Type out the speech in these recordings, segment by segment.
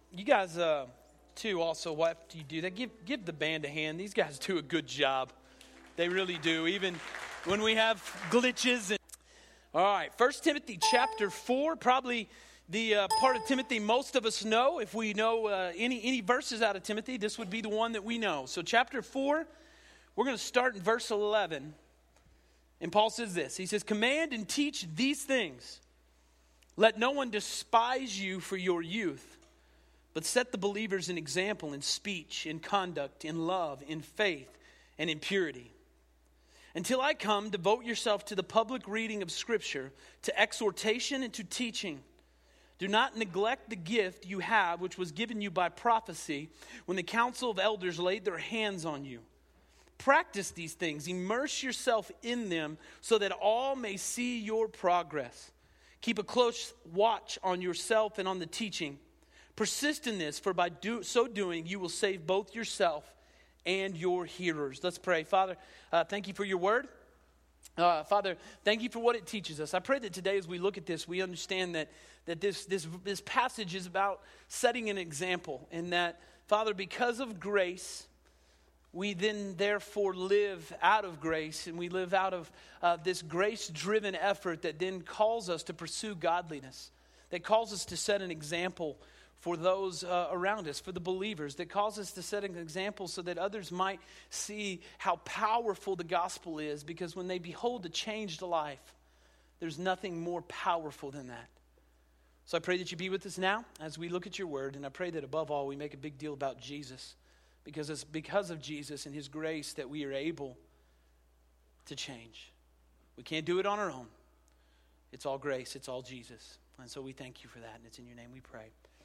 You guys, too, also, after you do that, give the band a hand. These guys do a good job. They really do, even when we have glitches. All right, 1 Timothy chapter 4, probably the part of Timothy most of us know. If we know any verses out of Timothy, this would be the one that we know. So chapter 4, we're going to start in verse 11. And Paul says this. He says, "Command and teach these things. Let no one despise you for your youth, but set the believers an example in speech, in conduct, in love, in faith, and in purity. Until I come, devote yourself to the public reading of Scripture, to exhortation and to teaching. Do not neglect the gift you have, which was given you by prophecy, when the council of elders laid their hands on you. Practice these things, immerse yourself in them, so that all may see your progress. Keep a close watch on yourself and on the teaching. Persist in this, for by so doing, you will save both yourself and your hearers." Let's pray. Father, thank you for your word. Father, thank you for what it teaches us. I pray that today as we look at this, we understand that this passage is about setting an example. And that, Father, because of grace, we then therefore live out of grace. And we live out of this grace-driven effort that then calls us to pursue godliness. That calls us to set an example for those around us, for the believers, that calls us to set an example so that others might see how powerful the gospel is, because when they behold a changed life, there's nothing more powerful than that. So I pray that you be with us now as we look at your word, and I pray that above all we make a big deal about Jesus, because it's because of Jesus and his grace that we are able to change. We can't do it on our own. It's all grace, it's all Jesus. And so we thank you for that, and it's in your name we pray.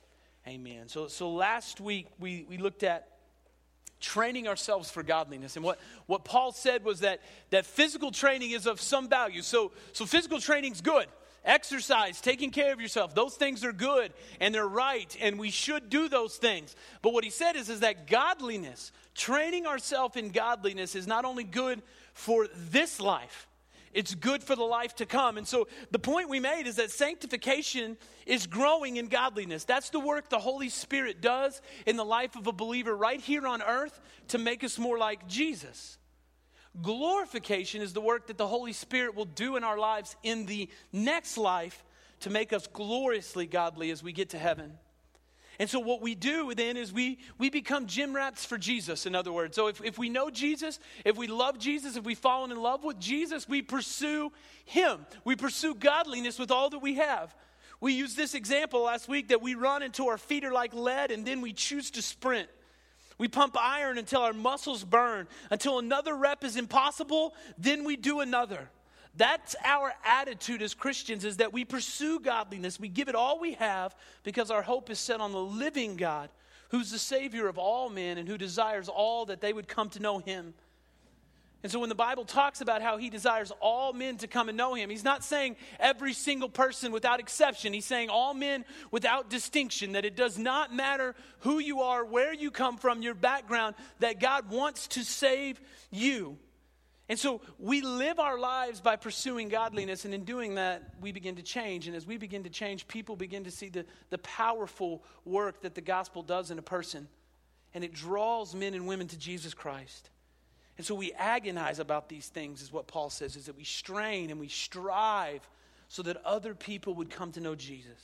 Amen. So last week we looked at training ourselves for godliness. And what Paul said was that physical training is of some value. So physical training's good. Exercise, taking care of yourself, those things are good and they're right, and we should do those things. But what he said is that godliness, training ourselves in godliness, is not only good for this life, it's good for the life to come. And so the point we made is that sanctification is growing in godliness. That's the work the Holy Spirit does in the life of a believer right here on earth to make us more like Jesus. Glorification is the work that the Holy Spirit will do in our lives in the next life to make us gloriously godly as we get to heaven. And so what we do then is we become gym rats for Jesus, in other words. So if we know Jesus, if we love Jesus, if we've fallen in love with Jesus, we pursue him. We pursue godliness with all that we have. We used this example last week that we run until our feet are like lead, and then we choose to sprint. We pump iron until our muscles burn. Until another rep is impossible, then we do another. That's our attitude as Christians, is that we pursue godliness. We give it all we have because our hope is set on the living God, who's the Savior of all men and who desires all that they would come to know him. And so when the Bible talks about how he desires all men to come and know him, he's not saying every single person without exception. He's saying all men without distinction, that it does not matter who you are, where you come from, your background, that God wants to save you. And so we live our lives by pursuing godliness, and in doing that, we begin to change. And as we begin to change, people begin to see the powerful work that the gospel does in a person. And it draws men and women to Jesus Christ. And so we agonize about these things, is what Paul says, is that we strain and we strive so that other people would come to know Jesus.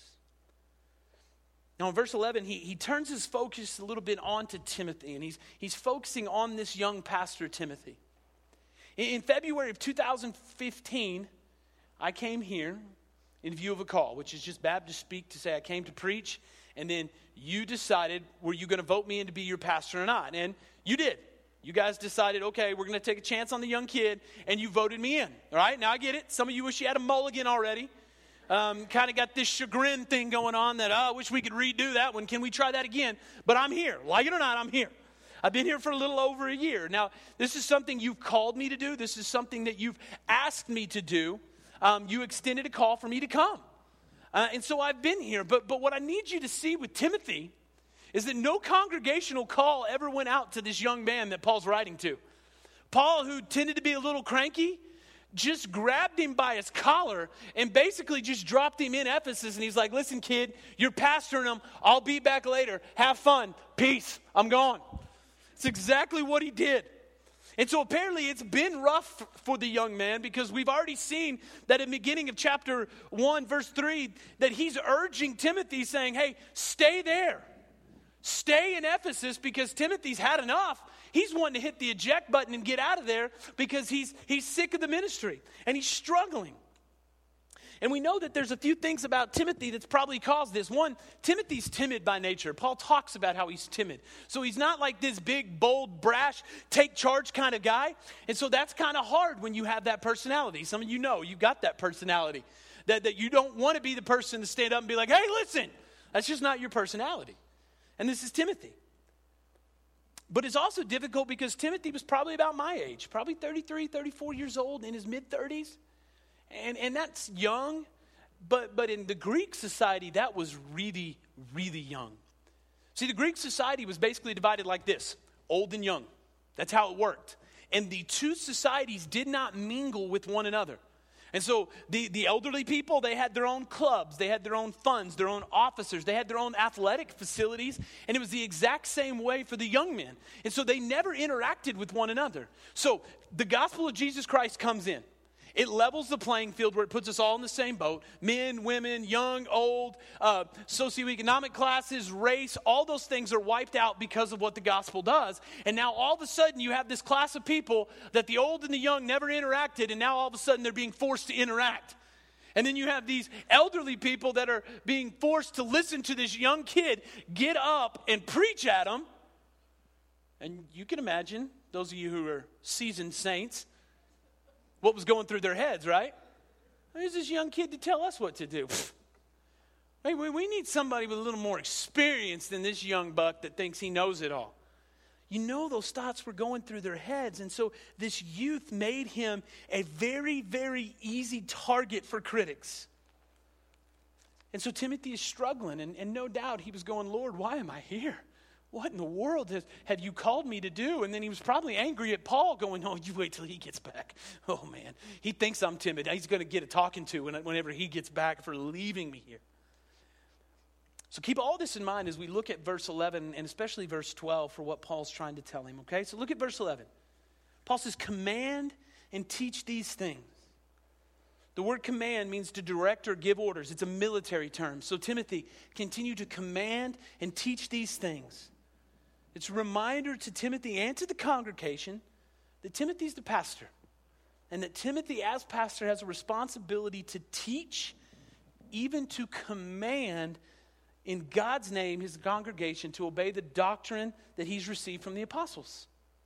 Now in verse 11, he turns his focus a little bit onto Timothy, and he's focusing on this young pastor, Timothy. In February of 2015, I came here in view of a call, which is just Baptist speak to say I came to preach, and then you decided, were you going to vote me in to be your pastor or not? And you did. You guys decided, okay, we're going to take a chance on the young kid, and you voted me in. All right, now I get it. Some of you wish you had a mulligan already. Kind of got this chagrin thing going on that, I wish we could redo that one. Can we try that again? But I'm here. Like it or not, I'm here. I've been here for a little over a year. Now, this is something you've called me to do. This is something that you've asked me to do. You extended a call for me to come. And so I've been here. But what I need you to see with Timothy is that no congregational call ever went out to this young man that Paul's writing to. Paul, who tended to be a little cranky, just grabbed him by his collar and basically just dropped him in Ephesus. And he's like, listen, kid, you're pastoring them. I'll be back later. Have fun. Peace. I'm gone. It's exactly what he did. And so apparently it's been rough for the young man, because we've already seen that in the beginning of chapter 1, verse 3, that he's urging Timothy, saying, hey, stay there. Stay in Ephesus, because Timothy's had enough. He's wanting to hit the eject button and get out of there because he's sick of the ministry and he's struggling. And we know that there's a few things about Timothy that's probably caused this. One, Timothy's timid by nature. Paul talks about how he's timid. So he's not like this big, bold, brash, take charge kind of guy. And so that's kind of hard when you have that personality. Some of you know you've got that personality. That you don't want to be the person to stand up and be like, hey, listen. That's just not your personality. And this is Timothy. But it's also difficult because Timothy was probably about my age, probably 33, 34 years old, in his mid-30s. And that's young, but in the Greek society, that was really, really young. See, the Greek society was basically divided like this, old and young. That's how it worked. And the two societies did not mingle with one another. And so the elderly people, they had their own clubs, they had their own funds, their own officers, they had their own athletic facilities, and it was the exact same way for the young men. And so they never interacted with one another. So the gospel of Jesus Christ comes in. It levels the playing field where it puts us all in the same boat. Men, women, young, old, socioeconomic classes, race, all those things are wiped out because of what the gospel does. And now all of a sudden you have this class of people that the old and the young never interacted, and now all of a sudden they're being forced to interact. And then you have these elderly people that are being forced to listen to this young kid get up and preach at them. And you can imagine, those of you who are seasoned saints, what was going through their heads, right? Who's this young kid to tell us what to do? Hey, we need somebody with a little more experience than this young buck that thinks he knows it all. You know, those thoughts were going through their heads. And so this youth made him a very, very easy target for critics. And so Timothy is struggling. And no doubt he was going, Lord, why am I here? What in the world have you called me to do? And then he was probably angry at Paul, going, oh, you wait till he gets back. Oh, man, he thinks I'm timid. He's going to get a talking to whenever he gets back for leaving me here. So keep all this in mind as we look at verse 11 and especially verse 12 for what Paul's trying to tell him, okay? So look at verse 11. Paul says, command and teach these things. The word command means to direct or give orders. It's a military term. So Timothy, continue to command and teach these things. It's a reminder to Timothy and to the congregation that Timothy's the pastor, and that Timothy as pastor has a responsibility to teach, even to command in God's name his congregation to obey the doctrine that he's received from the apostles.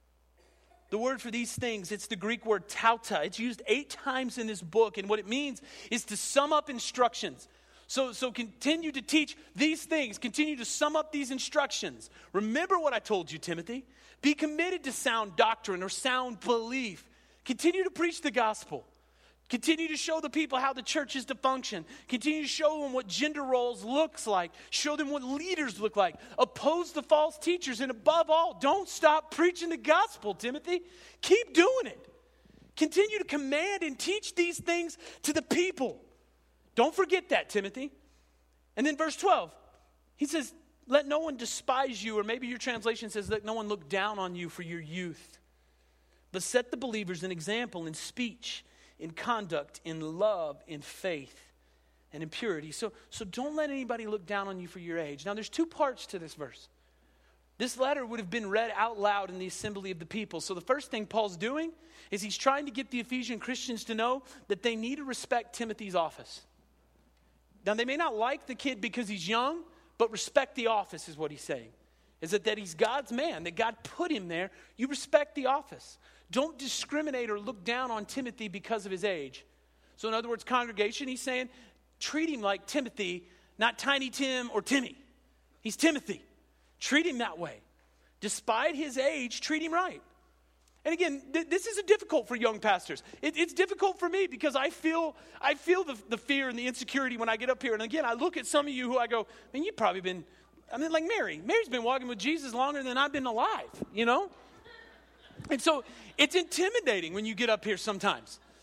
The word for these things, it's the Greek word tauta. It's used 8 times in this book, and what it means is to sum up instructions. So continue to teach these things. Continue to sum up these instructions. Remember what I told you, Timothy. Be committed to sound doctrine or sound belief. Continue to preach the gospel. Continue to show the people how the church is to function. Continue to show them what gender roles looks like. Show them what leaders look like. Oppose the false teachers. And above all, don't stop preaching the gospel, Timothy. Keep doing it. Continue to command and teach these things to the people. Don't forget that, Timothy. And then verse 12, he says, let no one despise you, or maybe your translation says, let no one look down on you for your youth. But set the believers an example in speech, in conduct, in love, in faith, and in purity. So don't let anybody look down on you for your age. Now, there's 2 parts to this verse. This letter would have been read out loud in the assembly of the people. So the first thing Paul's doing is he's trying to get the Ephesian Christians to know that they need to respect Timothy's office. Now, they may not like the kid because he's young, but respect the office is what he's saying. Is that he's God's man, that God put him there. You respect the office. Don't discriminate or look down on Timothy because of his age. So in other words, congregation, he's saying, treat him like Timothy, not Tiny Tim or Timmy. He's Timothy. Treat him that way. Despite his age, treat him right. And again, this is difficult for young pastors. It's difficult for me because I feel the fear and the insecurity when I get up here. And again, I look at some of you who I go, man, you've probably been, like Mary. Mary's been walking with Jesus longer than I've been alive, you know? And so it's intimidating when you get up here sometimes.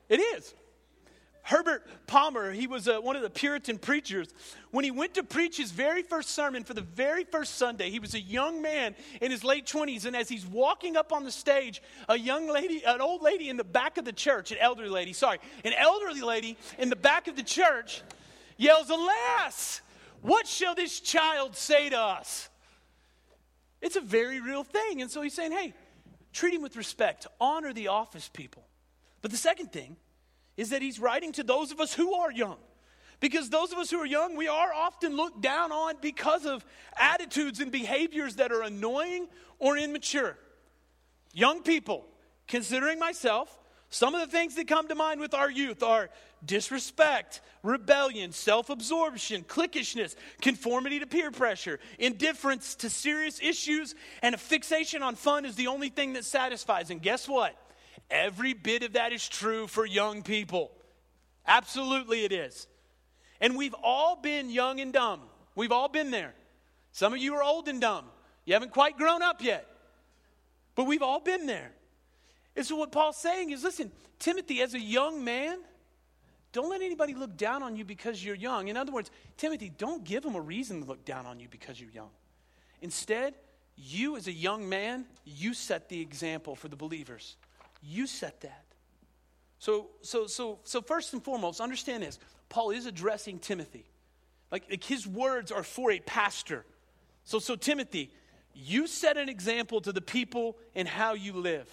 It is. Herbert Palmer, he was one of the Puritan preachers. When he went to preach his very first sermon for the very first Sunday, he was a young man in his late 20s. And as he's walking up on the stage, an old lady in the back of the church, an elderly lady in the back of the church yells, "Alas, what shall this child say to us?" It's a very real thing. And so he's saying, hey, treat him with respect. Honor the office people. But the second thing is that he's writing to those of us who are young. Because those of us who are young, we are often looked down on because of attitudes and behaviors that are annoying or immature. Young people, considering myself, some of the things that come to mind with our youth are disrespect, rebellion, self-absorption, cliquishness, conformity to peer pressure, indifference to serious issues, and a fixation on fun is the only thing that satisfies. And guess what? Every bit of that is true for young people. Absolutely it is. And we've all been young and dumb. We've all been there. Some of you are old and dumb. You haven't quite grown up yet. But we've all been there. And so what Paul's saying is, listen, Timothy, as a young man, don't let anybody look down on you because you're young. In other words, Timothy, don't give them a reason to look down on you because you're young. Instead, you as a young man, you set the example for the believers. You set that. So first and foremost, understand this. Paul is addressing Timothy. Like his words are for a pastor. So Timothy, you set an example to the people in how you live.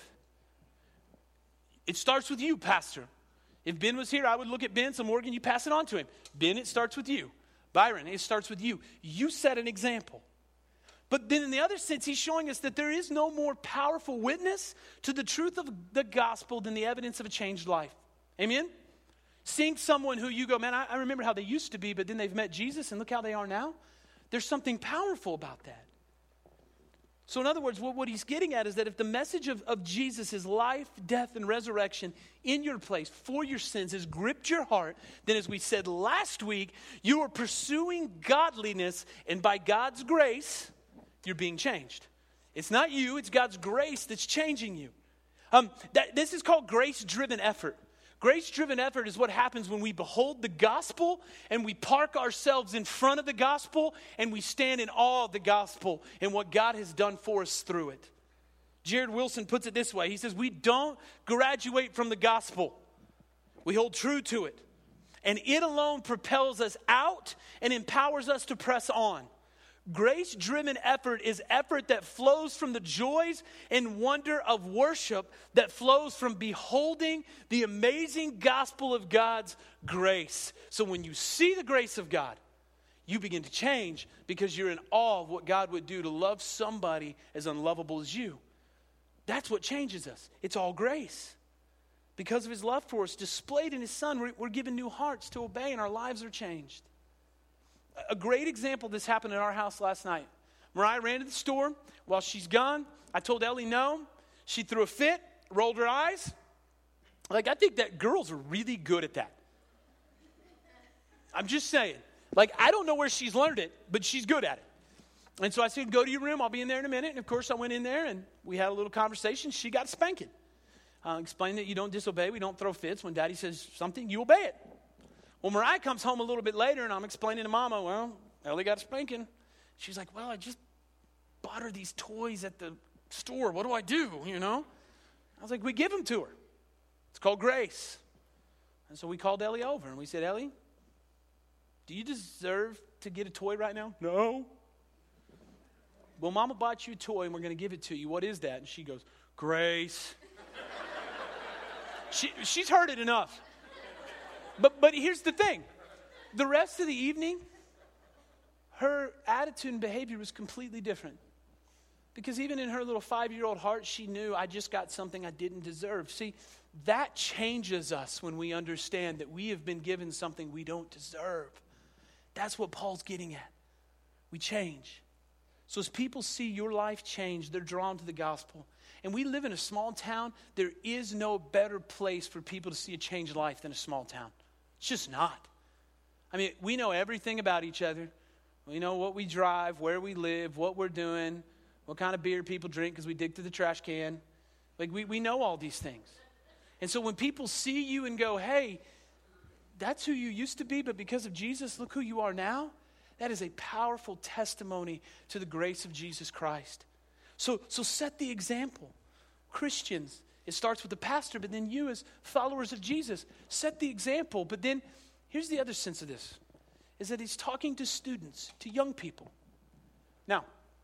It starts with you, pastor. If Ben was here, I would look at Ben. So Morgan, you pass it on to him. Ben, it starts with you. Byron, it starts with you. You set an example. But then in the other sense, he's showing us that there is no more powerful witness to the truth of the gospel than the evidence of a changed life. Amen? Seeing someone who you go, man, I remember how they used to be, but then they've met Jesus and look how they are now. There's something powerful about that. So in other words, what he's getting at is that if the message of Jesus' life, death, and resurrection in your place for your sins has gripped your heart, then as we said last week, you are pursuing godliness, and by God's grace, you're being changed. It's not you, it's God's grace that's changing you. This is called grace-driven effort. Grace-driven effort is what happens when we behold the gospel and we park ourselves in front of the gospel and we stand in awe of the gospel and what God has done for us through it. Jared Wilson puts it this way. He says, we don't graduate from the gospel. We hold true to it. And it alone propels us out and empowers us to press on. Grace-driven effort is effort that flows from the joys and wonder of worship that flows from beholding the amazing gospel of God's grace. So when you see the grace of God, you begin to change because you're in awe of what God would do to love somebody as unlovable as you. That's what changes us. It's all grace. Because of his love for us, displayed in his Son, we're given new hearts to obey and our lives are changed. A great example of this happened in our house last night. Mariah ran to the store. While she's gone, I told Ellie no. She threw a fit, rolled her eyes. I think that girls are really good at that. I'm just saying. I don't know where she's learned it, but she's good at it. And so I said, go to your room. I'll be in there in a minute. And, of course, I went in there, and we had a little conversation. She got a spanking. Explained that you don't disobey. We don't throw fits. When Daddy says something, you obey it. Well, Mariah comes home a little bit later, and I'm explaining to Mama, well, Ellie got a spanking. She's like, well, I just bought her these toys at the store. What do I do, I was like, we give them to her. It's called grace. And so we called Ellie over, and we said, Ellie, do you deserve to get a toy right now? No. Well, Mama bought you a toy, and we're going to give it to you. What is that? And she goes, grace. She's heard it enough. But here's the thing. The rest of the evening, her attitude and behavior was completely different. Because even in her little 5-year-old heart, she knew I just got something I didn't deserve. See, that changes us when we understand that we have been given something we don't deserve. That's what Paul's getting at. We change. So as people see your life change, they're drawn to the gospel. And we live in a small town. There is no better place for people to see a changed life than a small town. It's just not. I mean, we know everything about each other. We know what we drive, where we live, what we're doing, what kind of beer people drink because we dig through the trash can. We know all these things. And so when people see you and go, hey, that's who you used to be, but because of Jesus, look who you are now. That is a powerful testimony to the grace of Jesus Christ. So set the example. Christians, it starts with the pastor, but then you as followers of Jesus, set the example. But then here's the other sense of this, is that he's talking to students, to young people. Now,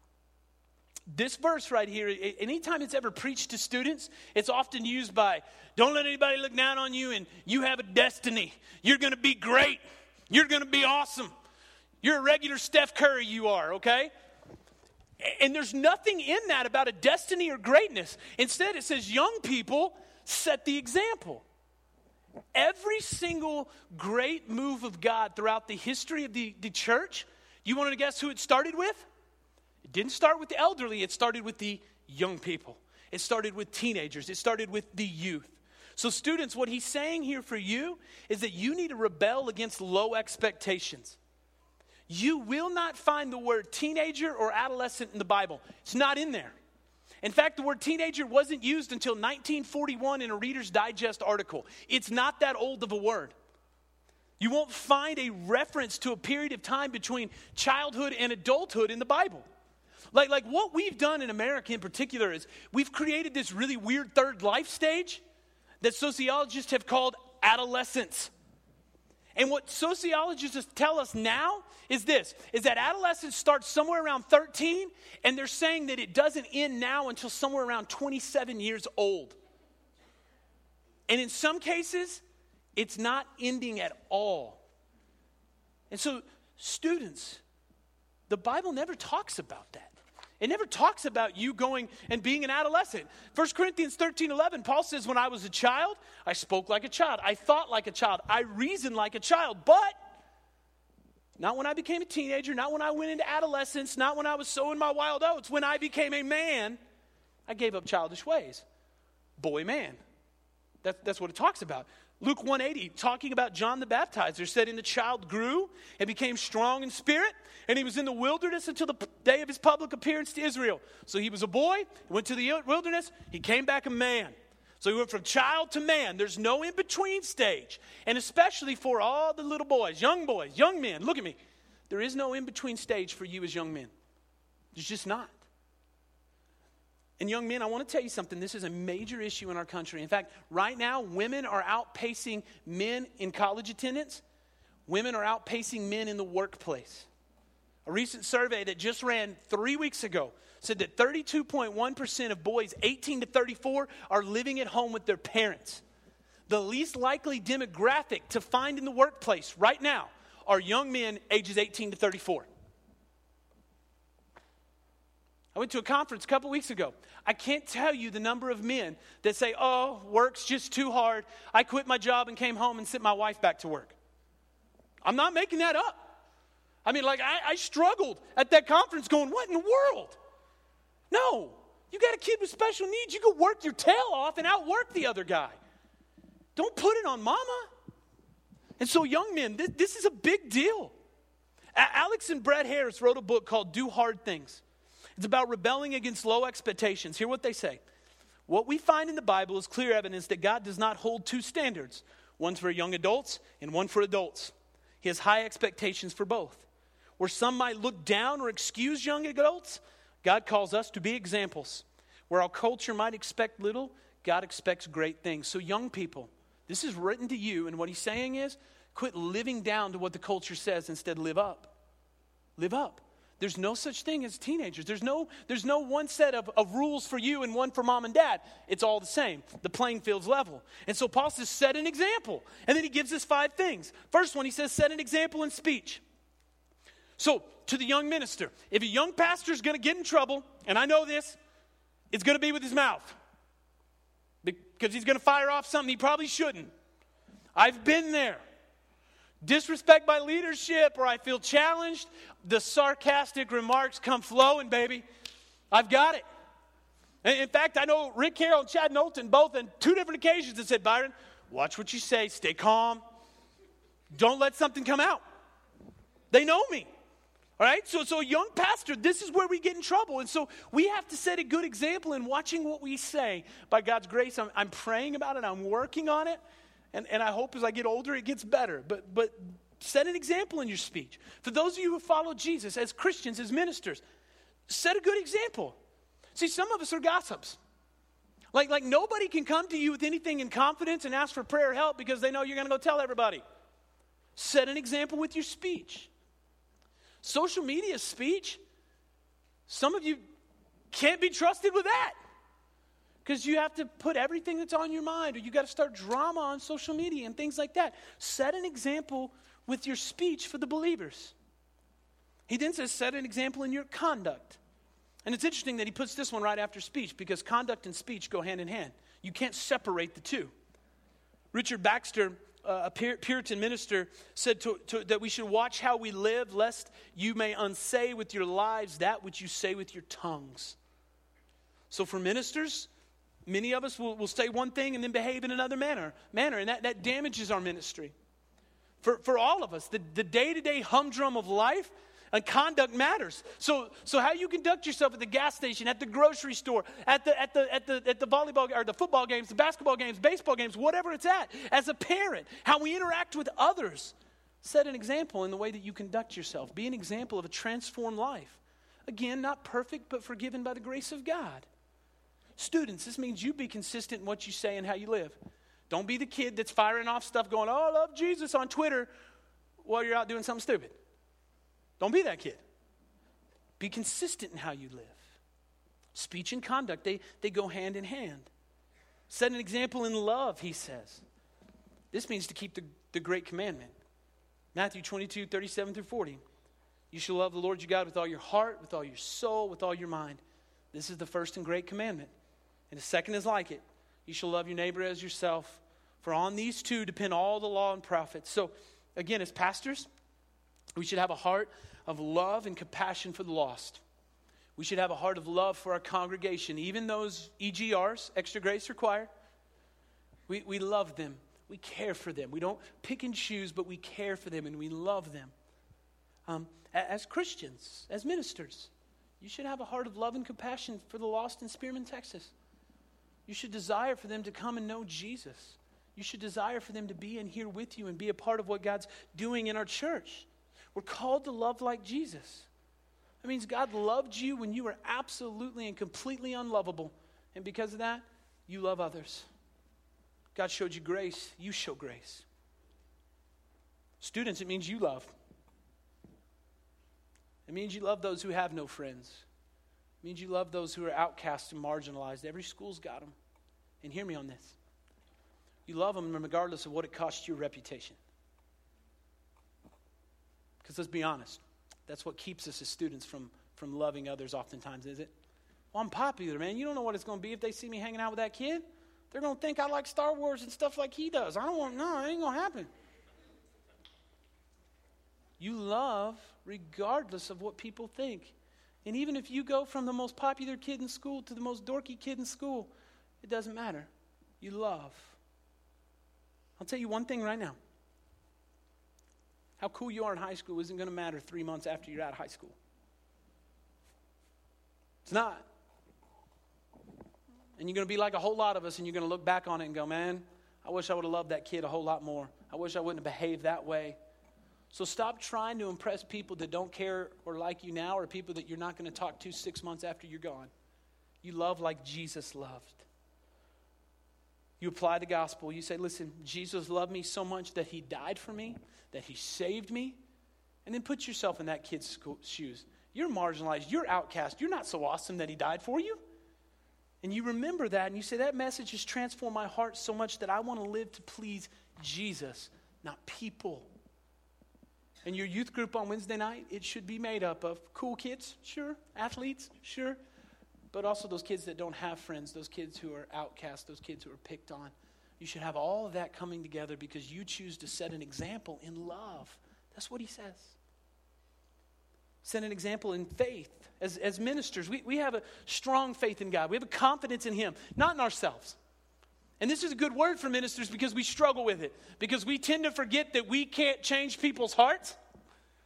this verse right here, anytime it's ever preached to students, it's often used by, don't let anybody look down on you, and you have a destiny. You're going to be great. You're going to be awesome. You're a regular Steph Curry, you are, okay? And there's nothing in that about a destiny or greatness. Instead, it says young people set the example. Every single great move of God throughout the history of the church, you want to guess who it started with? It didn't start with the elderly. It started with the young people. It started with teenagers. It started with the youth. So students, what he's saying here for you is that you need to rebel against low expectations. You will not find the word teenager or adolescent in the Bible. It's not in there. In fact, the word teenager wasn't used until 1941 in a Reader's Digest article. It's not that old of a word. You won't find a reference to a period of time between childhood and adulthood in the Bible. Like what we've done in America in particular is we've created this really weird third life stage that sociologists have called adolescence. And what sociologists tell us now is this, is that adolescence starts somewhere around 13, and they're saying that it doesn't end now until somewhere around 27 years old. And in some cases, it's not ending at all. And so, students, the Bible never talks about that. It never talks about you going and being an adolescent. 1 Corinthians 13:11, Paul says, when I was a child, I spoke like a child. I thought like a child. I reasoned like a child. But not when I became a teenager, not when I went into adolescence, not when I was sowing my wild oats. When I became a man, I gave up childish ways. Boy, man. That's what it talks about. Luke 1:80, talking about John the Baptizer, said, and the child grew and became strong in spirit, and he was in the wilderness until the day of his public appearance to Israel. So he was a boy, went to the wilderness, he came back a man. So he went from child to man. There's no in-between stage. And especially for all the little boys, young men, look at me. There is no in-between stage for you as young men. There's just not. And young men, I want to tell you something. This is a major issue in our country. In fact, right now, women are outpacing men in college attendance. Women are outpacing men in the workplace. A recent survey that just ran 3 weeks ago said that 32.1% of boys 18 to 34 are living at home with their parents. The least likely demographic to find in the workplace right now are young men ages 18 to 34. I went to a conference a couple weeks ago. I can't tell you the number of men that say, oh, work's just too hard. I quit my job and came home and sent my wife back to work. I'm not making that up. I mean, I struggled at that conference going, what in the world? No, you got a kid with special needs. You go work your tail off and outwork the other guy. Don't put it on mama. And so young men, this is a big deal. Alex and Brett Harris wrote a book called Do Hard Things. It's about rebelling against low expectations. Hear what they say. What we find in the Bible is clear evidence that God does not hold two standards, one for young adults and one for adults. He has high expectations for both. Where some might look down or excuse young adults, God calls us to be examples. Where our culture might expect little, God expects great things. So young people, this is written to you, and what he's saying is, quit living down to what the culture says, instead live up. Live up. There's no such thing as teenagers. There's no one set of rules for you and one for mom and dad. It's all the same. The playing field's level. And so Paul says, set an example. And then he gives us 5 things. First one, he says, set an example in speech. So to the young minister, if a young pastor is going to get in trouble, and I know this, it's going to be with his mouth. Because he's going to fire off something he probably shouldn't. I've been there. Disrespect my leadership, or I feel challenged, the sarcastic remarks come flowing, baby. I've got it. And in fact, I know Rick Carroll and Chad Knowlton both on 2 different occasions have said, Byron, watch what you say, stay calm. Don't let something come out. They know me. All right, so a young pastor, this is where we get in trouble. And so we have to set a good example in watching what we say. By God's grace, I'm praying about it. I'm working on it. And I hope as I get older, it gets better. But set an example in your speech. For those of you who follow Jesus as Christians, as ministers, set a good example. See, some of us are gossips. Like nobody can come to you with anything in confidence and ask for prayer or help because they know you're going to go tell everybody. Set an example with your speech. Social media speech, some of you can't be trusted with that because you have to put everything that's on your mind, or you got to start drama on social media and things like that. Set an example with your speech for the believers. He then says, set an example in your conduct. And it's interesting that he puts this one right after speech because conduct and speech go hand in hand. You can't separate the two. Richard Baxter, a Puritan minister, said that we should watch how we live, lest you may unsay with your lives that which you say with your tongues. So for ministers, many of us will say one thing and then behave in another manner and that damages our ministry. For all of us, the day-to-day humdrum of life, and conduct matters. So how you conduct yourself at the gas station, at the grocery store, at the volleyball or the football games, the basketball games, baseball games, whatever it's at, as a parent, how we interact with others. Set an example in the way that you conduct yourself. Be an example of a transformed life. Again, not perfect, but forgiven by the grace of God. Students, this means you be consistent in what you say and how you live. Don't be the kid that's firing off stuff going, oh, I love Jesus on Twitter while you're out doing something stupid. Don't be that kid. Be consistent in how you live. Speech and conduct, they go hand in hand. Set an example in love, he says. This means to keep the great commandment. Matthew 22, 37 through 40. You shall love the Lord your God with all your heart, with all your soul, with all your mind. This is the first and great commandment. And the second is like it. You shall love your neighbor as yourself. For on these two depend all the law and prophets. So, again, as pastors, we should have a heart of love and compassion for the lost. We should have a heart of love for our congregation, even those EGRs, extra grace required. We love them. We care for them. We don't pick and choose, but we care for them and we love them. As Christians, as ministers, you should have a heart of love and compassion for the lost in Spearman, Texas. You should desire for them to come and know Jesus. You should desire for them to be in here with you and be a part of what God's doing in our church. We're called to love like Jesus. That means God loved you when you were absolutely and completely unlovable. And because of that, you love others. God showed you grace. You show grace. Students, it means you love. It means you love those who have no friends. It means you love those who are outcast and marginalized. Every school's got them. And hear me on this. You love them regardless of what it costs your reputation. Because let's be honest, that's what keeps us as students from loving others oftentimes, is it? Well, I'm popular, man. You don't know what it's going to be if they see me hanging out with that kid. They're going to think I like Star Wars and stuff like he does. It ain't going to happen. You love regardless of what people think. And even if you go from the most popular kid in school to the most dorky kid in school, it doesn't matter. You love. I'll tell you one thing right now. How cool you are in high school isn't going to matter 3 months after you're out of high school. It's not. And you're going to be like a whole lot of us, and you're going to look back on it and go, man, I wish I would have loved that kid a whole lot more. I wish I wouldn't have behaved that way. So stop trying to impress people that don't care or like you now, or people that you're not going to talk to 6 months after you're gone. You love like Jesus loved. You apply the gospel. You say, listen, Jesus loved me so much that he died for me, that he saved me. And then put yourself in that kid's shoes. You're marginalized. You're outcast. You're not so awesome that he died for you. And you remember that, and you say, that message has transformed my heart so much that I want to live to please Jesus, not people. And your youth group on Wednesday night, it should be made up of cool kids, sure, athletes, sure, but also those kids that don't have friends, those kids who are outcast, those kids who are picked on. You should have all of that coming together because you choose to set an example in love. That's what he says. Set an example in faith. As ministers, we have a strong faith in God. We have a confidence in him, not in ourselves. And this is a good word for ministers because we struggle with it. Because we tend to forget that we can't change people's hearts.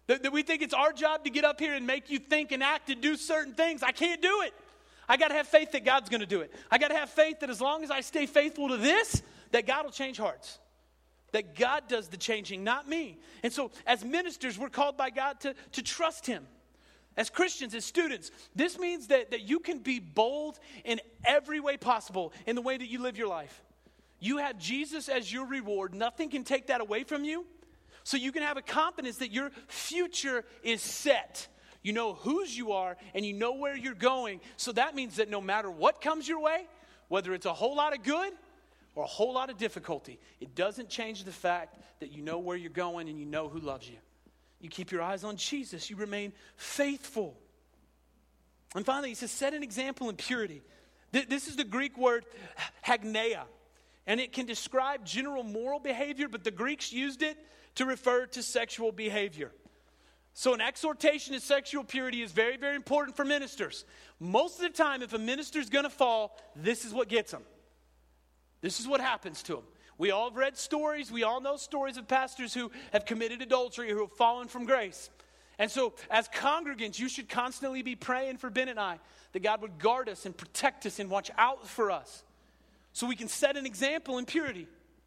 That we think it's our job to get up here and make you think and act and do certain things. I can't do it. I got to have faith that God's going to do it. I got to have faith that as long as I stay faithful to this, that God will change hearts. That God does the changing, not me. And so as ministers, we're called by God to trust him. As Christians, as students, this means that you can be bold in every way possible in the way that you live your life. You have Jesus as your reward. Nothing can take that away from you. So you can have a confidence that your future is set. You know whose you are and you know where you're going. So that means that no matter what comes your way, whether it's a whole lot of good or a whole lot of difficulty, it doesn't change the fact that you know where you're going and you know who loves you. You keep your eyes on Jesus. You remain faithful. And finally, he says, set an example in purity. This is the Greek word hagneia. And it can describe general moral behavior, but the Greeks used it to refer to sexual behavior. So an exhortation to sexual purity is very, very important for ministers. Most of the time, if a minister's going to fall, this is what gets them. This is what happens to them. We all have read stories. We all know stories of pastors who have committed adultery, who have fallen from grace. And so as congregants, you should constantly be praying for Ben and I that God would guard us and protect us and watch out for us so we can set an example in purity.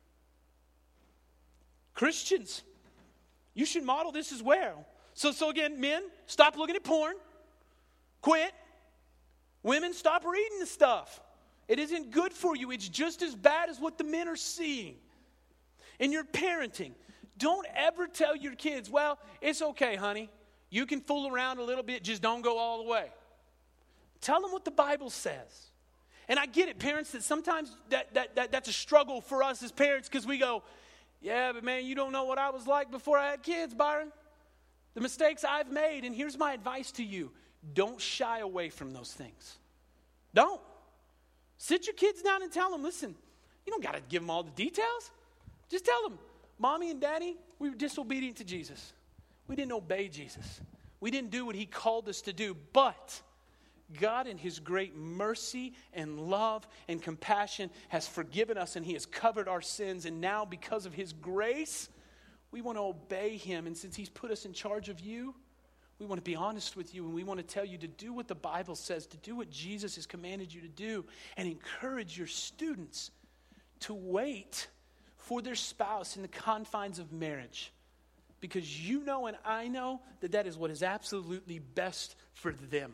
Christians, you should model this as well. So again, men, stop looking at porn. Quit. Women, stop reading the stuff. It isn't good for you. It's just as bad as what the men are seeing. In your parenting, don't ever tell your kids, well, it's okay, honey. You can fool around a little bit, just don't go all the way. Tell them what the Bible says. And I get it, parents, that sometimes that's a struggle for us as parents because we go, yeah, but man, you don't know what I was like before I had kids, Byron. The mistakes I've made, and here's my advice to you. Don't shy away from those things. Don't. Sit your kids down and tell them, listen, you don't got to give them all the details. Just tell them, Mommy and Daddy, we were disobedient to Jesus. We didn't obey Jesus. We didn't do what he called us to do. But God in his great mercy and love and compassion has forgiven us and he has covered our sins. And now because of his grace, we want to obey him. And since he's put us in charge of you, we want to be honest with you and we want to tell you to do what the Bible says, to do what Jesus has commanded you to do, and encourage your students to wait for their spouse in the confines of marriage. Because you know and I know that is what is absolutely best for them.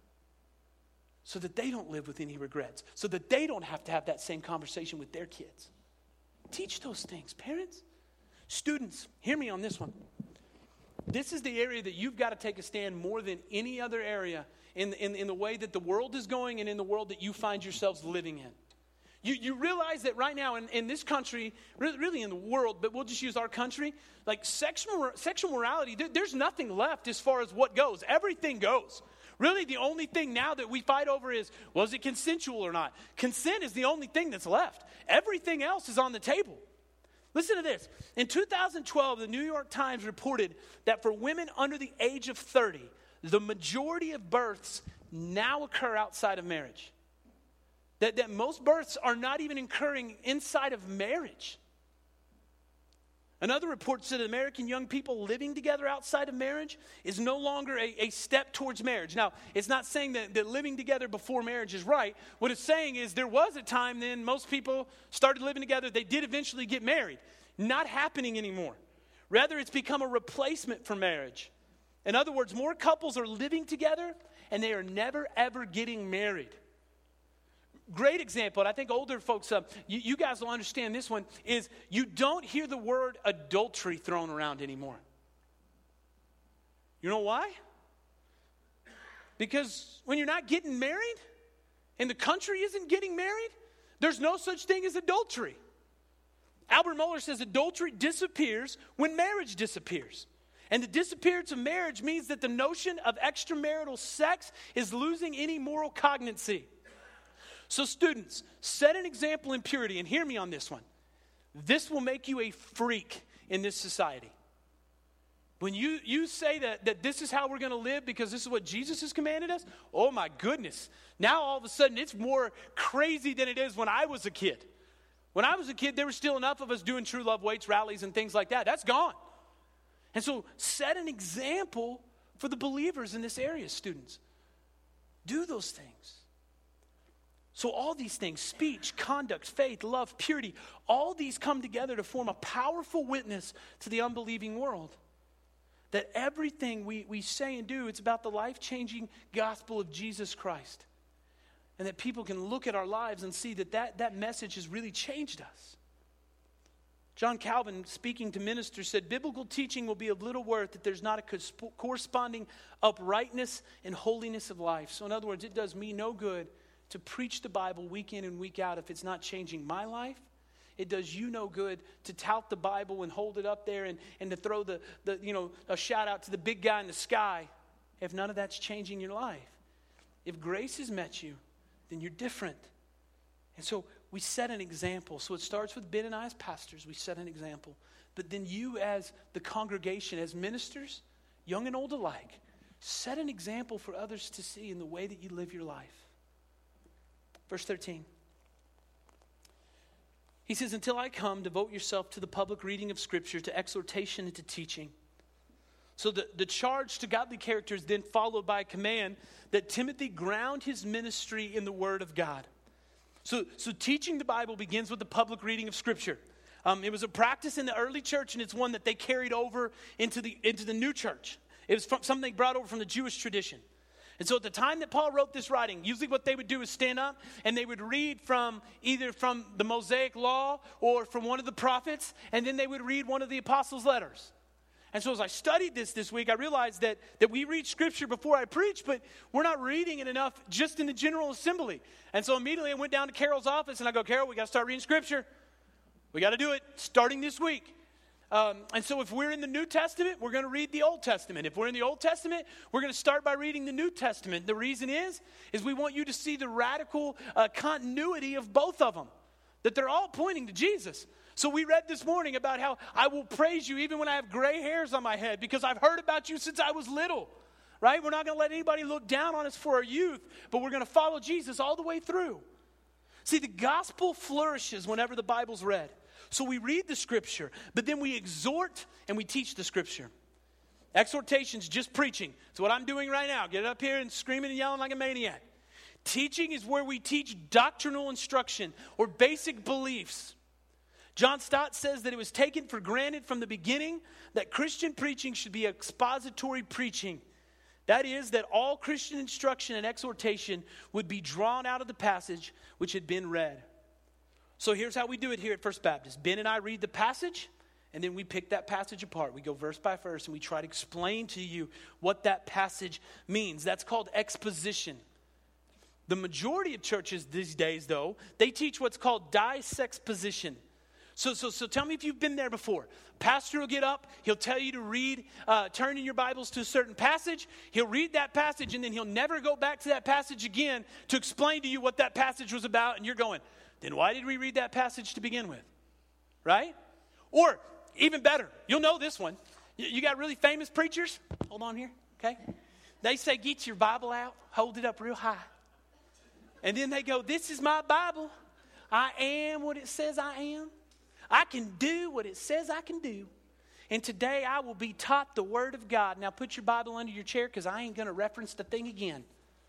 So that they don't live with any regrets. So that they don't have to have that same conversation with their kids. Teach those things, parents. Students, hear me on this one. This is the area that you've got to take a stand more than any other area in the way that the world is going and in the world that you find yourselves living in. You realize that right now in this country, really in the world, but we'll just use our country, like sexual morality, there's nothing left as far as what goes. Everything goes. Really the only thing now that we fight over is, was it consensual or not? Consent is the only thing that's left. Everything else is on the table. Listen to this. In 2012, the New York Times reported that for women under the age of 30, the majority of births now occur outside of marriage. That most births are not even occurring inside of marriage. Another report said that American young people living together outside of marriage is no longer a step towards marriage. Now, it's not saying that living together before marriage is right. What it's saying is there was a time then most people started living together. They did eventually get married. Not happening anymore. Rather, it's become a replacement for marriage. In other words, more couples are living together and they are never, ever getting married. Great example, and I think older folks, you guys will understand this one, is you don't hear the word adultery thrown around anymore. You know why? Because when you're not getting married, and the country isn't getting married, there's no such thing as adultery. Albert Mohler says adultery disappears when marriage disappears. And the disappearance of marriage means that the notion of extramarital sex is losing any moral cognizance. So students, set an example in purity, and hear me on this one. This will make you a freak in this society. When you say that this is how we're going to live because this is what Jesus has commanded us, oh my goodness. Now all of a sudden it's more crazy than it is when I was a kid. When I was a kid, there were still enough of us doing True Love Waits rallies and things like that. That's gone. And so set an example for the believers in this area, students. Do those things. So all these things, speech, conduct, faith, love, purity, all these come together to form a powerful witness to the unbelieving world. That everything we say and do, it's about the life-changing gospel of Jesus Christ. And that people can look at our lives and see that message has really changed us. John Calvin, speaking to ministers, said, biblical teaching will be of little worth if there's not a corresponding uprightness and holiness of life. So in other words, it does me no good to preach the Bible week in and week out if it's not changing my life. It does you no good to tout the Bible and hold it up there and to throw a shout out to the big guy in the sky if none of that's changing your life. If grace has met you, then you're different. And so we set an example. So it starts with Ben and I as pastors. We set an example. But then you as the congregation, as ministers, young and old alike, set an example for others to see in the way that you live your life. Verse 13. He says, until I come, devote yourself to the public reading of Scripture, to exhortation and to teaching. So the charge to godly character is then followed by a command that Timothy ground his ministry in the Word of God. So teaching the Bible begins with the public reading of Scripture. It was a practice in the early church, and it's one that they carried over into the new church. It was something they brought over from the Jewish tradition. And so at the time that Paul wrote this writing, usually what they would do is stand up and they would read either from the Mosaic Law or from one of the prophets, and then they would read one of the apostles' letters. And so as I studied this week, I realized that we read Scripture before I preach, but we're not reading it enough just in the general assembly. And so immediately I went down to Carol's office and I go, Carol, we got to start reading Scripture. We got to do it starting this week. And so if we're in the New Testament, we're going to read the Old Testament. If we're in the Old Testament, we're going to start by reading the New Testament. The reason is we want you to see the radical continuity of both of them, that they're all pointing to Jesus. So we read this morning about how I will praise you even when I have gray hairs on my head because I've heard about you since I was little, right? We're not going to let anybody look down on us for our youth, but we're going to follow Jesus all the way through. See, the gospel flourishes whenever the Bible's read. So we read the Scripture, but then we exhort and we teach the Scripture. Exhortation's just preaching. It's what I'm doing right now. Get up here and screaming and yelling like a maniac. Teaching is where we teach doctrinal instruction or basic beliefs. John Stott says that it was taken for granted from the beginning that Christian preaching should be expository preaching. That is, that all Christian instruction and exhortation would be drawn out of the passage which had been read. So here's how we do it here at First Baptist. Ben and I read the passage, and then we pick that passage apart. We go verse by verse, and we try to explain to you what that passage means. That's called exposition. The majority of churches these days, though, they teach what's called dissexposition. So tell me if you've been there before. Pastor will get up. He'll tell you to read, turn in your Bibles to a certain passage. He'll read that passage, and then he'll never go back to that passage again to explain to you what that passage was about. And you're going, then why did we read that passage to begin with? Right? Or, even better, you'll know this one. You got really famous preachers. Hold on here, okay? They say, get your Bible out, hold it up real high. And then they go, this is my Bible. I am what it says I am. I can do what it says I can do. And today I will be taught the Word of God. Now put your Bible under your chair because I ain't going to reference the thing again.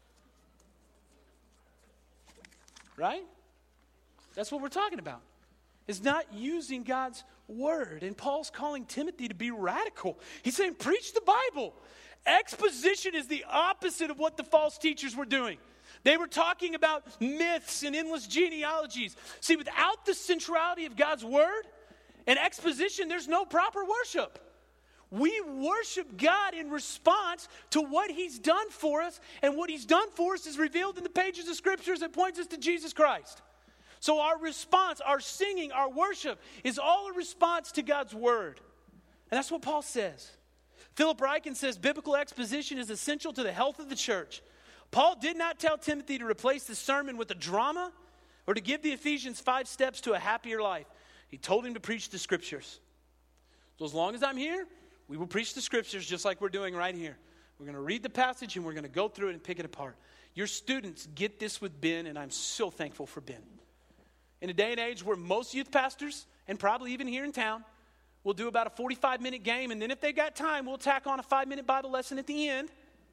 Right? That's what we're talking about. It's not using God's Word. And Paul's calling Timothy to be radical. He's saying, preach the Bible. Exposition is the opposite of what the false teachers were doing. They were talking about myths and endless genealogies. See, without the centrality of God's Word and exposition, there's no proper worship. We worship God in response to what He's done for us, and what He's done for us is revealed in the pages of Scriptures that points us to Jesus Christ. So our response, our singing, our worship is all a response to God's Word. And that's what Paul says. Philip Ryken says biblical exposition is essential to the health of the church. Paul did not tell Timothy to replace the sermon with a drama or to give the Ephesians 5 steps to a happier life. He told him to preach the Scriptures. So as long as I'm here, we will preach the Scriptures just like we're doing right here. We're going to read the passage and we're going to go through it and pick it apart. Your students get this with Ben, and I'm so thankful for Ben. In a day and age where most youth pastors, and probably even here in town, We'll do about a 45-minute game, and then if they got time, we'll tack on a 5-minute Bible lesson at the end.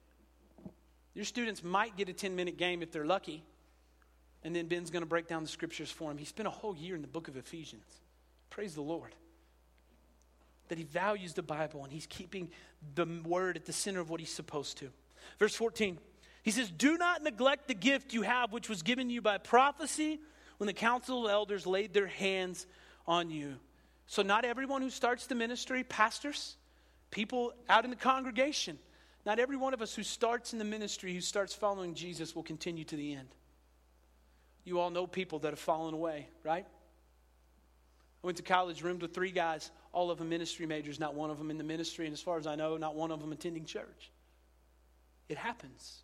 Your students might get a 10-minute game if they're lucky. And then Ben's going to break down the scriptures for him. He spent a whole year in the book of Ephesians. Praise the Lord. That he values the Bible and he's keeping the word at the center of what he's supposed to. Verse 14, he says, do not neglect the gift you have, which was given you by prophecy when the council of elders laid their hands on you. So not everyone who starts the ministry, pastors, people out in the congregation, not every one of us who starts in the ministry, who starts following Jesus will continue to the end. You all know people that have fallen away, right? I went to college, roomed with 3 guys, all of them ministry majors, not one of them in the ministry, and as far as I know, not one of them attending church. It happens.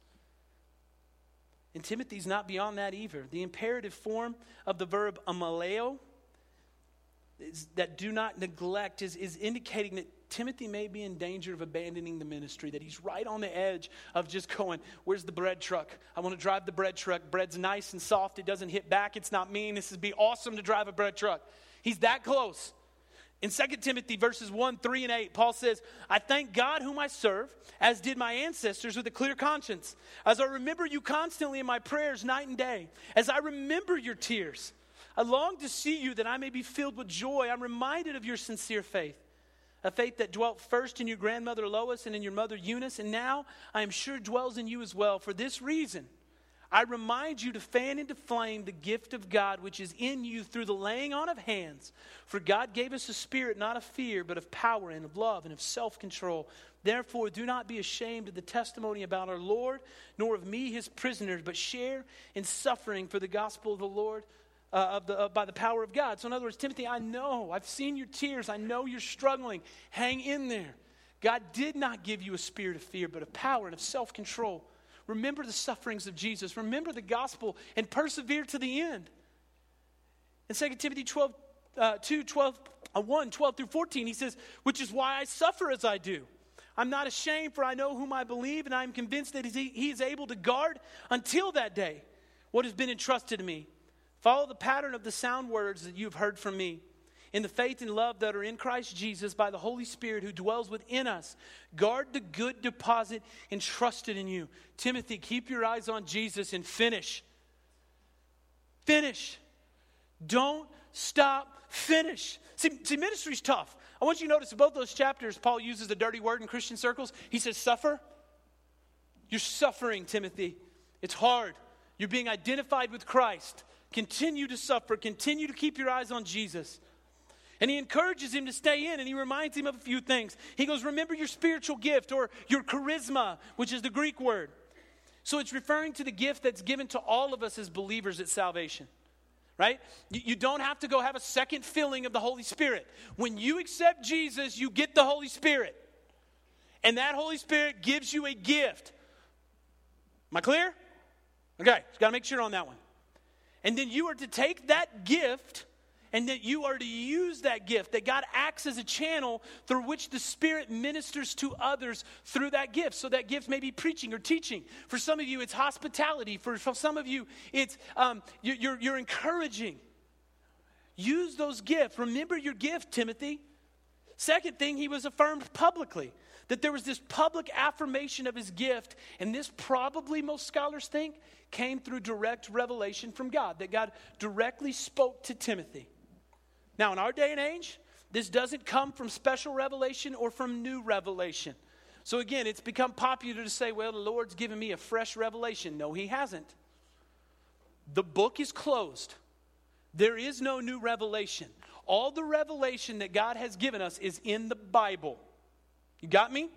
And Timothy's not beyond that either. The imperative form of the verb amaleo, that do not neglect, is indicating that Timothy may be in danger of abandoning the ministry, that he's right on the edge of just going, where's the bread truck? I want to drive the bread truck. Bread's nice and soft. It doesn't hit back. It's not mean. This would be awesome to drive a bread truck. He's that close. In 2 Timothy verses 1, 3, and 8, Paul says, I thank God whom I serve, as did my ancestors with a clear conscience, as I remember you constantly in my prayers night and day, as I remember your tears. I long to see you that I may be filled with joy. I'm reminded of your sincere faith, a faith that dwelt first in your grandmother Lois and in your mother Eunice, and now I am sure dwells in you as well. For this reason, I remind you to fan into flame the gift of God which is in you through the laying on of hands. For God gave us a spirit not of fear, but of power and of love and of self-control. Therefore, do not be ashamed of the testimony about our Lord, nor of me his prisoner, but share in suffering for the gospel of the Lord, by the power of God. So in other words, Timothy, I know, I've seen your tears. I know you're struggling. Hang in there. God did not give you a spirit of fear, but of power and of self-control. Remember the sufferings of Jesus. Remember the gospel and persevere to the end. In 2 Timothy 1, 12 through 14, he says, which is why I suffer as I do. I'm not ashamed, for I know whom I believe, and I am convinced that he is able to guard until that day what has been entrusted to me. Follow the pattern of the sound words that you have heard from me. In the faith and love that are in Christ Jesus by the Holy Spirit who dwells within us. Guard the good deposit entrusted in you. Timothy, keep your eyes on Jesus and finish. Finish. Don't stop. Finish. See, ministry's tough. I want you to notice in both those chapters, Paul uses a dirty word in Christian circles. He says, suffer. You're suffering, Timothy. It's hard. You're being identified with Christ. Continue to suffer. Continue to keep your eyes on Jesus. And he encourages him to stay in, and he reminds him of a few things. He goes, remember your spiritual gift, or your charisma, which is the Greek word. So it's referring to the gift that's given to all of us as believers at salvation. Right? You don't have to go have a second filling of the Holy Spirit. When you accept Jesus, you get the Holy Spirit. And that Holy Spirit gives you a gift. Am I clear? Okay, just got to make sure on that one. And then you are to take that gift, and that you are to use that gift, that God acts as a channel through which the Spirit ministers to others through that gift. So that gift may be preaching or teaching. For some of you, it's hospitality. For some of you, it's you're encouraging. Use those gifts. Remember your gift, Timothy. Second thing, he was affirmed publicly. That there was this public affirmation of his gift, and this probably, most scholars think, came through direct revelation from God, that God directly spoke to Timothy. Now, in our day and age, this doesn't come from special revelation or from new revelation. So again, it's become popular to say, well, the Lord's given me a fresh revelation. No, he hasn't. The book is closed. There is no new revelation. All the revelation that God has given us is in the Bible. You got me?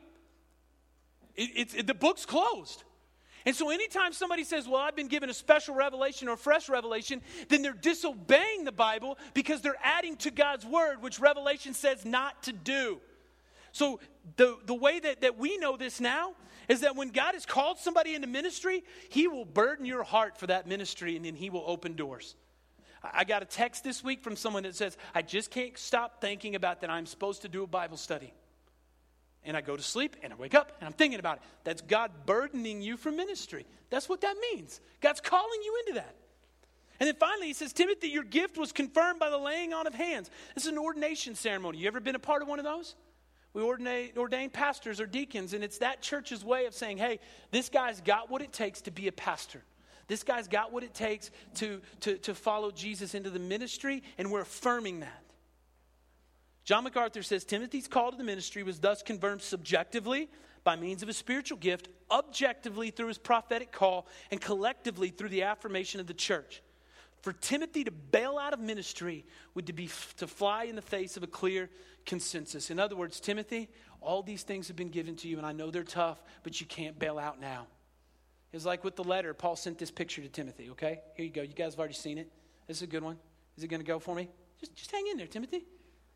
The book's closed. And so anytime somebody says, well, I've been given a special revelation or a fresh revelation, then they're disobeying the Bible because they're adding to God's word, which Revelation says not to do. So the way that we know this now is that when God has called somebody into ministry, he will burden your heart for that ministry, and then he will open doors. I got a text this week from someone that says, I just can't stop thinking about that I'm supposed to do a Bible study. And I go to sleep, and I wake up, and I'm thinking about it. That's God burdening you for ministry. That's what that means. God's calling you into that. And then finally, he says, Timothy, your gift was confirmed by the laying on of hands. This is an ordination ceremony. You ever been a part of one of those? We ordain pastors or deacons, and it's that church's way of saying, hey, this guy's got what it takes to be a pastor. This guy's got what it takes to follow Jesus into the ministry, and we're affirming that. John MacArthur says, Timothy's call to the ministry was thus confirmed subjectively by means of a spiritual gift, objectively through his prophetic call, and collectively through the affirmation of the church. For Timothy to bail out of ministry would be to fly in the face of a clear consensus. In other words, Timothy, all these things have been given to you, and I know they're tough, but you can't bail out now. It's like with the letter, Paul sent this picture to Timothy, okay? Here you go. You guys have already seen it. This is a good one. Is it going to go for me? Just hang in there, Timothy.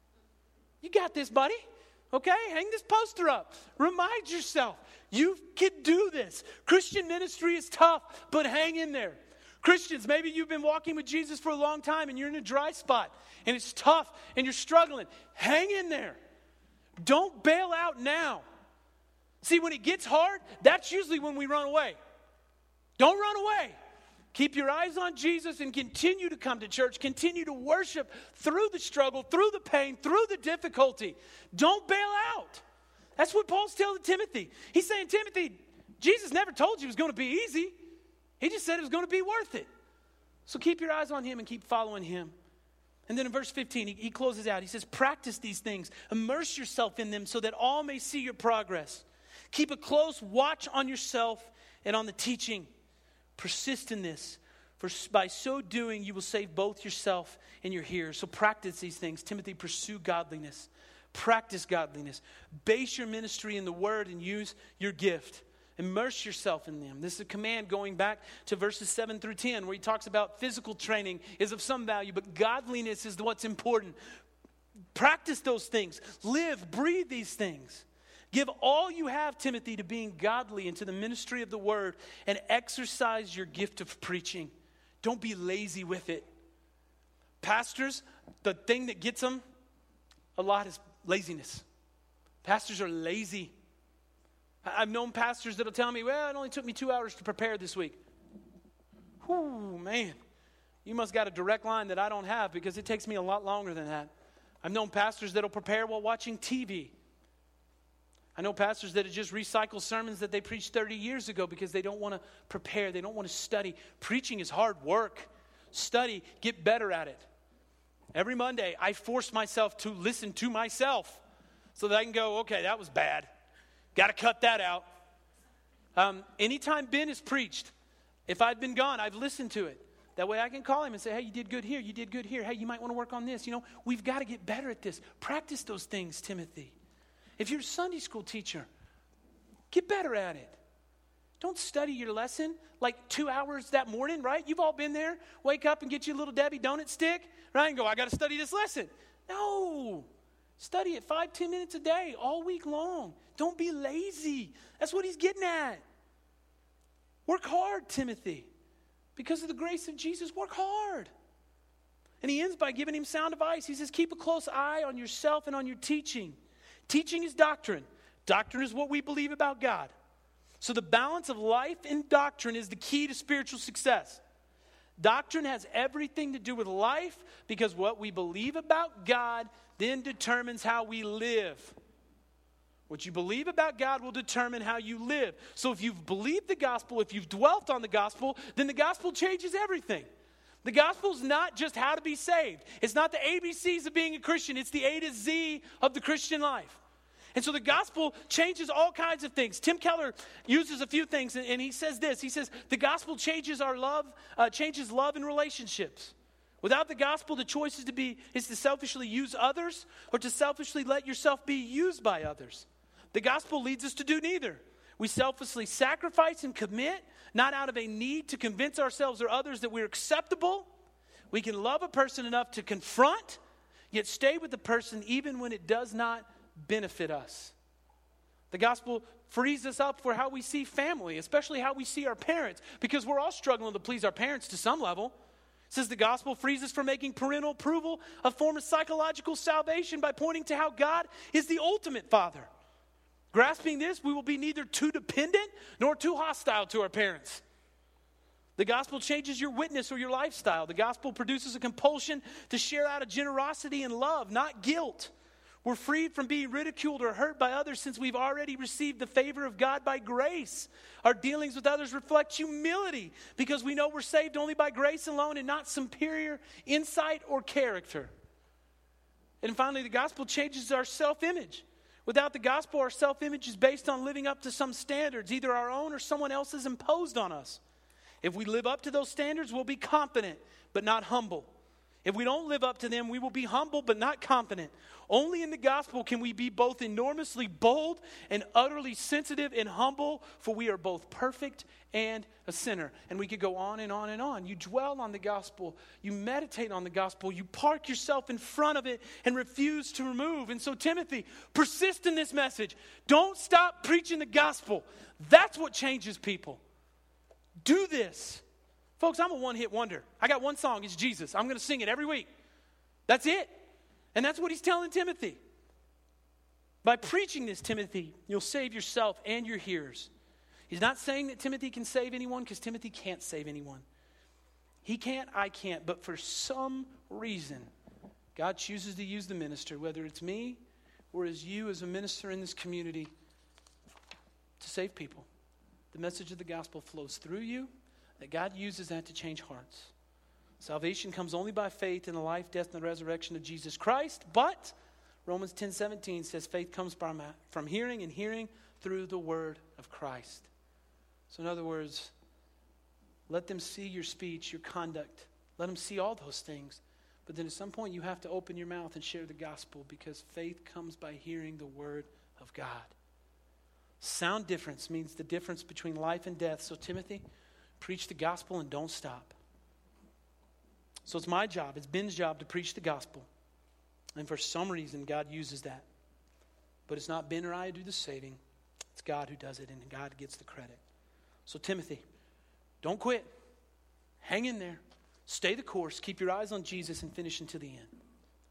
You got this, buddy. Okay? Hang this poster up. Remind yourself, you can do this. Christian ministry is tough, but hang in there. Christians, maybe you've been walking with Jesus for a long time and you're in a dry spot and it's tough and you're struggling. Hang in there. Don't bail out now. See, when it gets hard, that's usually when we run away. Don't run away. Keep your eyes on Jesus and continue to come to church. Continue to worship through the struggle, through the pain, through the difficulty. Don't bail out. That's what Paul's telling Timothy. He's saying, Timothy, Jesus never told you it was going to be easy. He just said it was going to be worth it. So keep your eyes on him and keep following him. And then in verse 15, he closes out. He says, practice these things. Immerse yourself in them so that all may see your progress. Keep a close watch on yourself and on the teaching. Persist in this, for by so doing you will save both yourself and your hearers. So practice these things. Timothy, pursue godliness. Practice godliness. Base your ministry in the word and use your gift. Immerse yourself in them. This is a command going back to verses 7 through 10 where he talks about physical training is of some value, but godliness is what's important. Practice those things. Live, breathe these things. Give all you have, Timothy, to being godly and to the ministry of the word, and exercise your gift of preaching. Don't be lazy with it. Pastors, the thing that gets them a lot is laziness. Pastors are lazy. I've known pastors that'll tell me, well, it only took me 2 hours to prepare this week. Whew, man. You must got a direct line that I don't have because it takes me a lot longer than that. I've known pastors that'll prepare while watching TV. I know pastors that just recycle sermons that they preached 30 years ago because they don't want to prepare. They don't want to study. Preaching is hard work. Study, get better at it. Every Monday, I force myself to listen to myself so that I can go, okay, that was bad. Got to cut that out. Anytime Ben has preached, if I've been gone, I've listened to it. That way I can call him and say, hey, you did good here. You did good here. Hey, you might want to work on this. You know, we've got to get better at this. Practice those things, Timothy. If you're a Sunday school teacher, get better at it. Don't study your lesson like 2 hours that morning, right? You've all been there. Wake up and get you a little Debbie donut stick, right? And go, I got to study this lesson. No. Study it 5-10 minutes a day, all week long. Don't be lazy. That's what he's getting at. Work hard, Timothy. Because of the grace of Jesus, work hard. And he ends by giving him sound advice. He says, keep a close eye on yourself and on your teaching. Teaching is doctrine. Doctrine is what we believe about God. So the balance of life and doctrine is the key to spiritual success. Doctrine has everything to do with life because what we believe about God then determines how we live. What you believe about God will determine how you live. So if you've believed the gospel, if you've dwelt on the gospel, then the gospel changes everything. The gospel is not just how to be saved. It's not the ABCs of being a Christian. It's the A to Z of the Christian life. And so the gospel changes all kinds of things. Tim Keller uses a few things, and he says this. He says, the gospel changes our love, changes love and relationships. Without the gospel, the choice is to selfishly use others or to selfishly let yourself be used by others. The gospel leads us to do neither. We selflessly sacrifice and commit, not out of a need to convince ourselves or others that we're acceptable. We can love a person enough to confront, yet stay with the person even when it does not benefit us. The gospel frees us up for how we see family, especially how we see our parents, because we're all struggling to please our parents to some level. It says the gospel frees us from making parental approval a form of psychological salvation by pointing to how God is the ultimate father. Grasping this, we will be neither too dependent nor too hostile to our parents. The gospel changes your witness or your lifestyle. The gospel produces a compulsion to share out of generosity and love, not guilt. We're freed from being ridiculed or hurt by others since we've already received the favor of God by grace. Our dealings with others reflect humility because we know we're saved only by grace alone and not superior insight or character. And finally, the gospel changes our self-image. Without the gospel, our self-image is based on living up to some standards, either our own or someone else's imposed on us. If we live up to those standards, we'll be confident, but not humble. If we don't live up to them, we will be humble, but not confident. Only in the gospel can we be both enormously bold and utterly sensitive and humble, for we are both perfect and a sinner. And we could go on and on and on. You dwell on the gospel. You meditate on the gospel. You park yourself in front of it and refuse to remove. And so, Timothy, persist in this message. Don't stop preaching the gospel. That's what changes people. Do this. Folks, I'm a one-hit wonder. I got one song. It's Jesus. I'm going to sing it every week. That's it. And that's what he's telling Timothy. By preaching this, Timothy, you'll save yourself and your hearers. He's not saying that Timothy can save anyone because Timothy can't save anyone. He can't, I can't. But for some reason, God chooses to use the minister, whether it's me or as you as a minister in this community, to save people. The message of the gospel flows through you. That God uses that to change hearts. Salvation comes only by faith in the life, death, and the resurrection of Jesus Christ. But Romans 10:17 says faith comes from hearing, and hearing through the word of Christ. So in other words, let them see your speech, your conduct. Let them see all those things. But then at some point you have to open your mouth and share the gospel, because faith comes by hearing the word of God. Sound difference means the difference between life and death. So Timothy, preach the gospel and don't stop. So it's my job, it's Ben's job to preach the gospel. And for some reason, God uses that. But it's not Ben or I who do the saving. It's God who does it, and God gets the credit. So Timothy, don't quit. Hang in there. Stay the course. Keep your eyes on Jesus and finish until the end.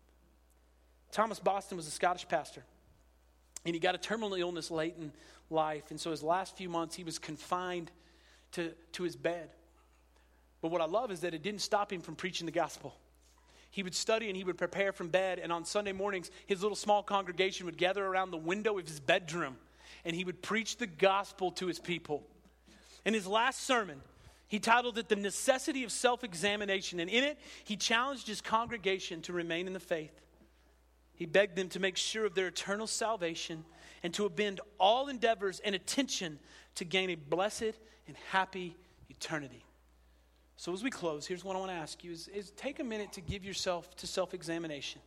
Thomas Boston was a Scottish pastor. And he got a terminal illness late in life. And so his last few months, he was confined to his bed. But what I love is that it didn't stop him from preaching the gospel. He would study and he would prepare from bed, and on Sunday mornings his little small congregation would gather around the window of his bedroom, and he would preach the gospel to his people. In his last sermon, he titled it The Necessity of Self-Examination, and in it he challenged his congregation to remain in the faith. He begged them to make sure of their eternal salvation and to bend all endeavors and attention to gain a blessed and happy eternity. So as we close, here's what I want to ask you is take a minute to give yourself to self-examination.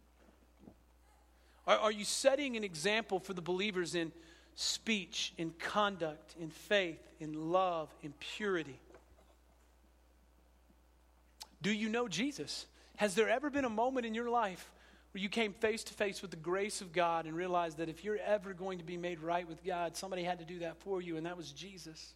Are you setting an example for the believers in speech, in conduct, in faith, in love, in purity? Do you know Jesus? Has there ever been a moment in your life where you came face to face with the grace of God and realized that if you're ever going to be made right with God, somebody had to do that for you, and that was Jesus?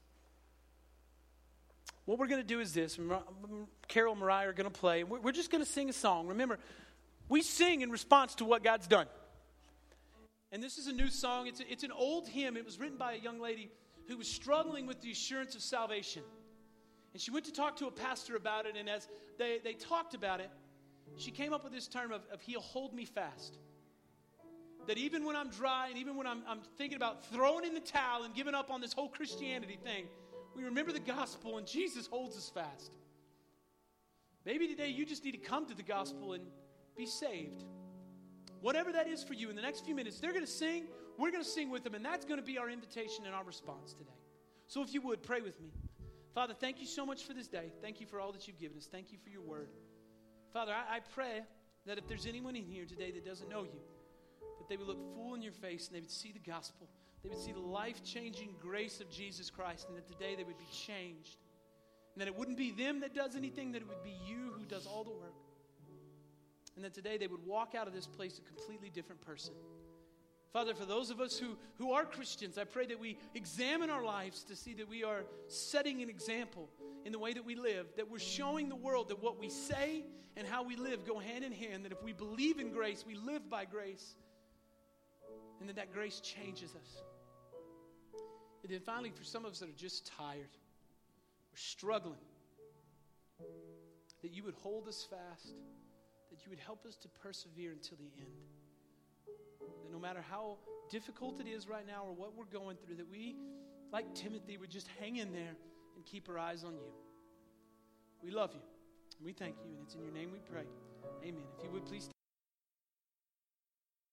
What we're going to do is this. Carol and Mariah are going to play. We're just going to sing a song. Remember, we sing in response to what God's done. And this is a new song. It's an old hymn. It was written by a young lady who was struggling with the assurance of salvation. And she went to talk to a pastor about it, and as they talked about it, she came up with this term of He'll hold me fast. That even when I'm dry and even when I'm thinking about throwing in the towel and giving up on this whole Christianity thing, we remember the gospel and Jesus holds us fast. Maybe today you just need to come to the gospel and be saved. Whatever that is for you, in the next few minutes, they're going to sing, we're going to sing with them, and that's going to be our invitation and our response today. So if you would, pray with me. Father, thank you so much for this day. Thank you for all that you've given us. Thank you for your word. Father, I pray that if there's anyone in here today that doesn't know you, that they would look full in your face and they would see the gospel. They would see the life-changing grace of Jesus Christ, and that today they would be changed. And that it wouldn't be them that does anything, that it would be you who does all the work. And that today they would walk out of this place a completely different person. Father, for those of us who are Christians, I pray that we examine our lives to see that we are setting an example in the way that we live, that we're showing the world that what we say and how we live go hand in hand, that if we believe in grace, we live by grace, and that grace changes us. And then finally, for some of us that are just tired, we're struggling, that you would hold us fast, that you would help us to persevere until the end. That no matter how difficult it is right now or what we're going through, that we, like Timothy, would just hang in there and keep our eyes on you. We love you. And we thank you. And it's in your name we pray. Amen. If you would please